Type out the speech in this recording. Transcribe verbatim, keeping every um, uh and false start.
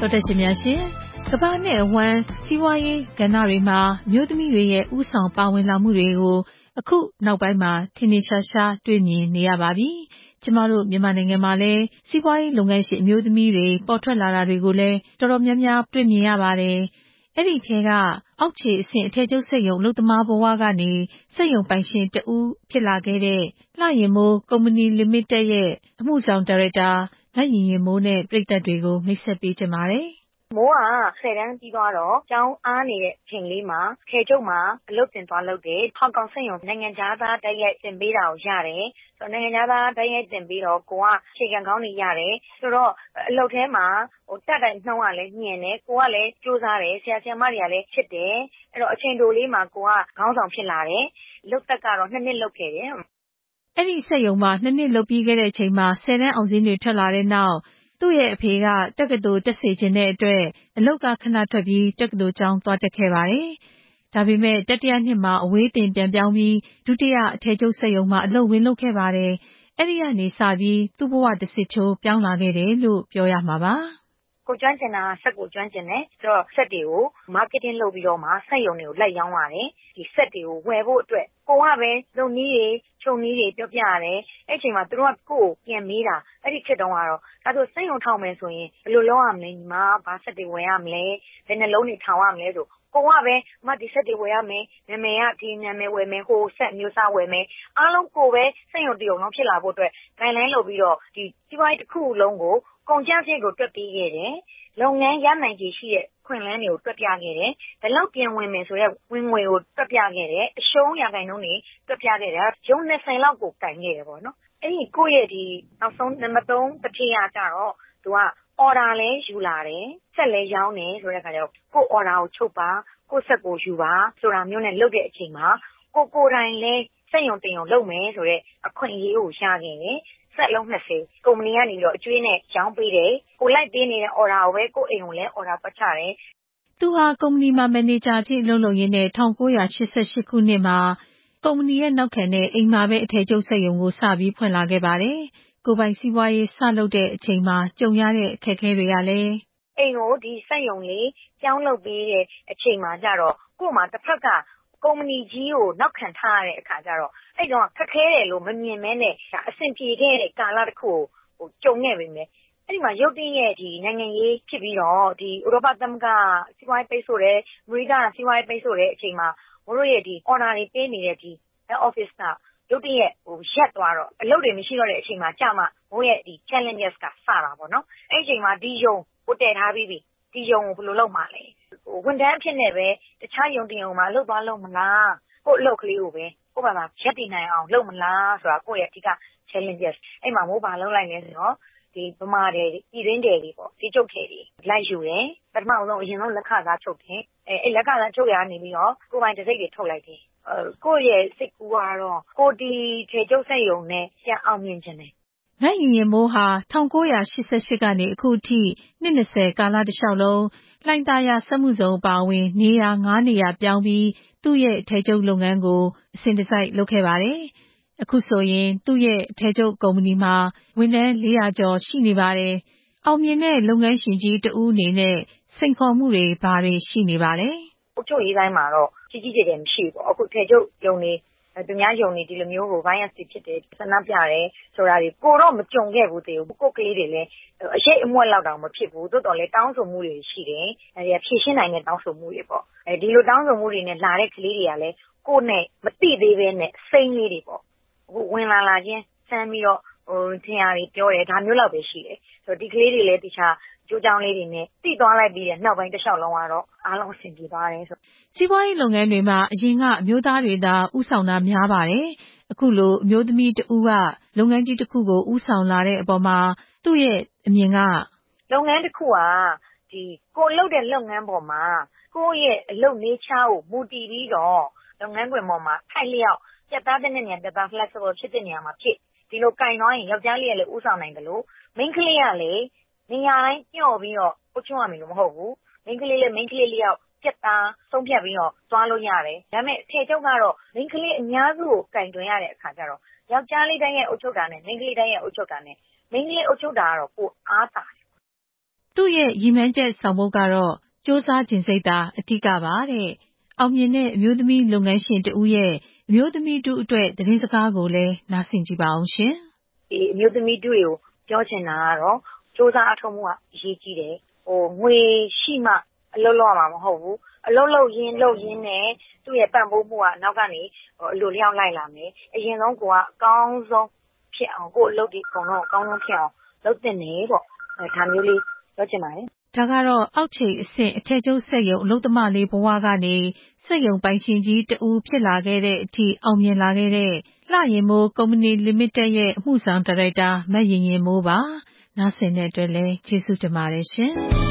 တော်တက်ရှင်များရှင်ကမ္ဘာနဲ့အဝှမ်းစီးပွားရေးကဏ္ဍတွေမှာမြို့သမီးတွေရဲ့ဥဆောင်ပါဝင်လာမှုတွေကိုအခုနောက်ပိုင်းမှာထင်ထင်ရှားရှားတွေ့မြင်နေရပါပြီ။ကျမတို့မြန်မာနိုင်ငံမှာလည်းစီးပွားရေးလုပ်ငန်းရှင်အမျိုးသမီးတွေပေါ်ထွက်လာတာတွေကိုလည်းတော်တော်များများတွေ့မြင်ရပါတယ်။အဲ့ဒီထဲကအောက်ခြေအဆင့်အထည်ချုပ်စက်ရုံအလုပ်သမားဘဝကနေစက်ရုံပိုင်ရှင်တဦးဖြစ်လာခဲ့တဲ့လှရင်မိုးကုမ္ပဏီလီမိတက်ရဲ့အမှုဆောင်ဒါရိုက်တာမရင်ရင်မိုးနဲ့ပြည်သက်တွေကိုမိတ်ဆက်ပေးချင်ပါတယ်။မိုးကဆယ်တန်းပြီးသွားတော့ကျောင်းအားနေတဲ့အချိန်လေးမှာအထည်ချုပ်မှာအလုပ်တင်သွားလုပ်တယ်။ဟောင်ကောင်စက်ရုံနိုင်ငံခြားသားတိုက်ရိုက်တင်ပေးတာကိုရတယ်။ဆိုတော့နိုင်ငံခြားသားတိုက်ရိုက်တင်ပေးတော့ကိုကခြေခံကောင်းနေရတယ်။ဆိုတော့အလုပ်ထဲမှာဟိုတက်တိုင်နှုံးကလည်းညင်တယ်ကိုကလည်းစူးစမ်းတယ်ဆရာဆရာမတွေကလည်းချစ်တယ်။အဲ့တော့အချိန်တိုလေးမှာကိုကခေါင်းဆောင်ဖြစ်လာတယ်။လုပ်သက်ကတော့နှစ်နှစ်လုပ်ခဲ့တယ်။အဲ့ဒီစက်ရုံမှာနှစ်နှစ်လုပ်ပြီးခဲ့တဲ့အချိန်မှာဆယ်တန်းအောင်စင်းတွေထွက်လာတဲ့နောက်သူ့ရဲ့အဖေကတက္ကသိုလ်တက်စေခြင်းတဲ့အတွက်အလုတ်ကခဏထွက်ပြီးတက္ကသိုလ်ကျောင်းသွားတက်ခဲ့ပါတယ်။ဒါပေမဲ့တတိယနှစ်မှာအဝေးတင်ပြန်ပြောင်းပြီးဒုတိယအထည်ချုပ်စက်ရုံမှာအလုပ်ဝင်လုပ်ခဲ့ပါတယ်။အဲ့ဒီကနေစပြီးသူ့ဘဝတစ်စစ်ချိုးပြောင်းလာခဲ့တယ်လို့ပြောရမှာပါ။ကိုကျွမ်းကျင်တာစက်ကိုကျွမ်းကျင်တယ်ဆိုတော့စက်တွေကို marketing လုပ်ပြီးတော့မှစက်ရုံတွေကိုလိုက်ရောင်းရတယ်ဒီစက်တွေကိုဝယ်ဖို့အတွက်ကိုကပဲလုပ်နည်းတွေချုံနည်းတွေပြောပြရတယ်အဲ့အချိန်မှာသူတို့ကကိုယ်ပြန်မေးတာအဲ့ဒီခေတ်တုန်းကတော့ဒါဆိုစက်ရုံထောင်မယ်ဆိုရင်ဘယ်လိုလုပ်ရမလဲညီမဘာစက်တွေဝယ်ရမလဲဘယ်နှလုံးတွေထောင်ရမလဲဆိုကိုကပဲအမဒီစက်တွေဝယ်ရမယ်နာမည်ကဒီနာမည်ဝယ်မယ်ဟိုစက်မျိုးစားဝယ်မယ်အားလုံးကိုပဲစက်ရုံတရုံလုံးဖြစ်လာဖို့အတွက် guideline လုပ်ပြီးတော့ဒီစီးပွားရေးတစ်ခုလုံးကိုကုန်ကျစရိတ်ကိုတွက်ပေးခဲ့တယ်လုပ်ငန်းရနိုင်ခြေရှိတဲ့ခွင့်လန်းတွေကိုတွက်ပြခဲ့တယ်။ဘယ်လောက်ပြန်ဝင်မယ်ဆိုတဲ့ဝင်ငွေကိုတွက်ပြခဲ့တယ်။အရှုံးရာခိုင်နှုန်းတွေတွက်ပြခဲ့တယ်။ရုံးနှစ်ဆယ်လောက်ကိုကင်ခဲ့တယ်ပေါ့နော်။အဲ့ဒီကိုယ့်ရဲ့ဒီနောက်ဆုံးနံပါတ်သုံးတစ်ထည့်ရကြတော့သူက order လဲယူလာတယ်။ဆက်လဲရောင်းတယ်ဆိုတဲ့အခါကျတော့ကိုယ့် order ကိုချုပ်ပါကိုယ့်ဆက်ကိုယူပါဆိုတာမျိုးနဲ့လုပ်တဲ့အချိန်မှာကိုကိုယ်တိုင်လဲစက်ရုံတင်ရုံလုပ်မယ်ဆိုတဲ့အခွင့်အရေးကိုရခဲ့တယ်။ဆက်လုံးနှစ်ဆယ်ကုမ္ပဏီကနေပြီးတော့အကျွေးနဲ့ရောင်းပေးတယ်ကိုလိုက်ပေးနေတဲ့ order ကိုပဲကိုအိမ်ကိုလည်း order ပတ်ချတယ်သူဟာကုမ္ပဏီမှာမန်နေဂျာဖြစ်လုပ်လုပ်ရင်းနဲ့၁၉၈၈ခုနှစ်မှာကုမ္ပဏီရဲ့နောက်ခံနဲ့အိမ်မှာပဲအထည်ချုပ်စက်ရုံကိုစပြီးဖွင့်လာခဲ့ပါတယ်ကိုပိုင်စီးပွားရေးစလုပ်တဲ့အချိန်မှာကြုံရတဲ့အခက်အခဲတွေကလည်းအိမ်ကိုဒီစက်ရုံလေးပြောင်းလုပ်ပေးတဲ့အချိန်မှာကြတော့ကို့မှာတစ်ဖက်ကကုမ္ပဏီကြီးကိုနောက်ခံထားရတဲ့အခါကျတော့အဲ့တော့ခက်ခဲတယ်လို့မမြင်မဲနဲ့အဆင်ပြေခဲ့တဲ့ကာလတစ်ခုကိုဟိုကြုံခဲ့ပြီမယ်အဲ့ဒီမှာရုတ်တရက်ရဲ့ဒီနိုင်ငံရေးဖြစ်ပြီးတော့ဒီဥရောပသမဂ္ဂစီးပွားရေးပိတ်ဆို့တယ်အမေရိကစီးပွားရေးပိတ်ဆို့တဲ့အချိန်မှာတို့ရဲ့ဒီ order တွေပေးနေတဲ့ဒီ office ကရုတ်တရက်ဟိုရက်သွားတော့အလုပ်တွေမရှိတော့တဲ့အချိန်မှာကြာမှတို့ရဲ့ဒီ challenges ကစတာပေါ့နော်အဲ့ဒီအချိန်မှာဒီယုံကိုတည်ထားပြီးပြီဒီယုံကိုဘယ်လိုလုပ်မှာလဲဝန်ထမ်းအဖြစ်နဲ့ပဲတခြားယုံတင်ယုံမှာလှုပ်သွားလှုပ်မလားကို့အလုပ်ကလေးကိုပဲကို့ဘာသာရက်တည်နိုင်အောင်လုပ်မလားဆိုတာကိုယ့်ရဲ့အဓိက challenges အဲ့မှာမို့ဘာလုပ်လိုက်လဲဆိုတော့ဒီဗမာတွေပြည်ရင်းတွေတွေပေါ့ဒီကျုပ်တွေတွေလိုက်ယူတယ်ပထမဆုံးအရင်ဆုံးလက်ခစားချုပ်တယ်အဲအဲ့လက်ခစားချုပ်ရနေပြီးတော့ကိုပိုင်တစိမ့်တွေထုတ်လိုက်တယ်အဲကိုယ့်ရဲ့စိတ်ကူကတော့ကိုဒီထေကျုပ်ဆက်ယုံနဲ့ပြန်အောင်မြင်ခြင်းတယ်မရင်ရင်မိုးဟာ၁၉၈၈ကနေအခုထိနှစ်၂၀ကာလတစ်လျှောက်လုံးလှိုင်သာယာစက်မှုဇုံအပါအဝင်နေရာ၅နေရာပြောင်းပြီးသူ့ရဲ့အထည်ချုပ်လုပ်ငန်းကိုအစဉ်တစိုက်လုပ်ခဲ့ပါတယ်။အခုဆိုရင်သူ့ရဲ့အထည်ချုပ်ကုမ္ပဏီမှာဝန်ထမ်း၄ရာကျော်ရှိနေပါတယ်။အောင်မြင်တဲ့လုပ်ငန်းရှင်ကြီးတဦးအနေနဲ့စိန်ခေါ်မှုတွေဘာတွေရှိနေပါလဲ။အုပ်ချုပ်ရေးတိုင်းမှာတော့ကြီးကြီးကျယ်ကျယ်မရှိဘူးပေါ့။အခုအထည်ချုပ်ယုံနေသူများယုံနေဒီလိုမျိုးကို bias ဖြစ်တယ်ဆန္ဒပြတယ်ဆိုတာတွေကိုတော့မကြုံခဲ့ဘူးသေးဘူးကိုကလေးတွေလည်းအရေးအမွက်လောက်တောင်မဖြစ်ဘူးတိုးတော်လည်းတောင်းဆိုမှုတွေရှိတယ်အဲဒီဖြည့်ရှင်းနိုင်တဲ့တောင်းဆိုမှုတွေပေါ့အဲဒီလိုတောင်းဆိုမှုတွေနဲ့လာတဲ့ကလေးတွေကလည်းကိုယ်နဲ့မတိသေးပဲနဲ့စိမ့်လေးတွေပေါ့အခုဝင်လာလာချင်းစမ်းပြီးတော့ဟိုထင်ရတွေပြောတယ်ဒါမျိုးလောက်ပဲရှိတယ်ဆိုတော့ဒီကလေးတွေလည်းတခြားကျိုးကြောင်းလေးတွေနဲ့တိသွားလိုက်ပြီးတဲ့နောက်ပိုင်းတစ်လျှောက်လုံးကတော့အားလုံးအဆင်ပြေသွားတယ်ဆိုစီးပွားရေးလုပ်ငန်းတွေမှာအရင်ကအမျိုးသားတွေသာဥဆောင်တာများပါတယ်အခုလိုအမျိုးသမီးတဦးကလုပ်ငန်းကြီးတစ်ခုကိုဥဆောင်လာတဲ့အပေါ်မှာသူ့ရဲ့အမြင်ကလုပ်ငန်းတစ်ခုကဒီကိုလုပ်တဲ့လုပ်ငန်းပေါ်မှာကိုယ့်ရဲ့အလုပ်နေချာကိုမူတည်ပြီးတော့လုပ်ငန်းခွင်ပေါ်မှာထိုက်လျောက်ပြတ်သားတဲ့နေရာပြတ်သား flexible ဖြစ်တဲ့နေရာမှာဖြစ်ဒီလိုကင်သွားရင်ယောက်ျားလေးကလည်းဥဆောင်နိုင်တယ်လို့မိန်းကလေးကလည်းနေရာတိုင်းညှော့ပြီးတော့အုပ်ချုပ်ရမယ်လို့မဟုတ်ဘူးမိန်းကလေးလည်းမိန်းကလေးလေးယောက်ပြတ်သားဆုံးဖြတ်ပြီးတော့သွားလို့ရတယ်ဒါပေမဲ့ထေချုပ်ကတော့မိန်းကလေးအများစုကိုကင်တွင်ရတဲ့အခါကျတော့ယောက်ျားလေးတိုင်းရဲ့အုပ်ချုပ်တာနဲ့မိန်းကလေးတိုင်းရဲ့အုပ်ချုပ်တာနဲ့မိန်းကလေးအုပ်ချုပ်တာကတော့ကိုအားတာသူ့ရဲ့ရည်မှန်းချက်ဆောင်ဖို့ကတော့စ조사ခြင်းစိတ်သာအဓိကပါတဲ့အောင်မြင်တဲ့အမျိုးသမီးလုပ်ငန်းရှင်တဦးရဲ့အမျိုးသမီးတူအတွက်သတင်းစကားကိုလည်းနားဆင်ကြည့်ပါအောင်ရှင်ဒီအမျိုးသမီးတူတွေကိုပြောချင်တာကတော့စ조사အထောက်မှုကအရေးကြီးတယ်ဟိုငွေရှိမှအလုပ်လုပ်ရမှာမဟုတ်ဘူးအလုပ်လုပ်ရင်းလုပ်ရင်းနဲ့သူ့ရဲ့ပံ့ပိုးမှုကနောက်ကနေဟိုအလိုလျောက်လိုက်လာမယ်အရင်ဆုံးကိုကအကောင်းဆုံးဖြစ်အောင်ကိုအလုပ်ဒီအကုန်လုံးအကောင်းဆုံးဖြစ်အောင်လုပ်တင်နေပေါ့အဲဒါမျိုးလေးပြောချင်ပါတယ်ဒါကတော့အောက်ခြေအဆင့်အထက်ကျုပ်စက်ရုံအလုပ်သမားလေးဘဝကနေစက်ရုံပိုင်ရှင်ကြီးတဦးဖြစ်လာခဲ့တဲ့အထိအောင်မြင်လာခဲ့တဲ့လှရင်မိုးကုမ္ပဏီလိမိတက်ရဲ့အမှုဆောင်ဒါရိုက်တာမတ်ရင်ရင်မိုးပါနားဆင်တဲ့အတွက်လည်းကျေးဇူးတင်ပါတယ်ရှင်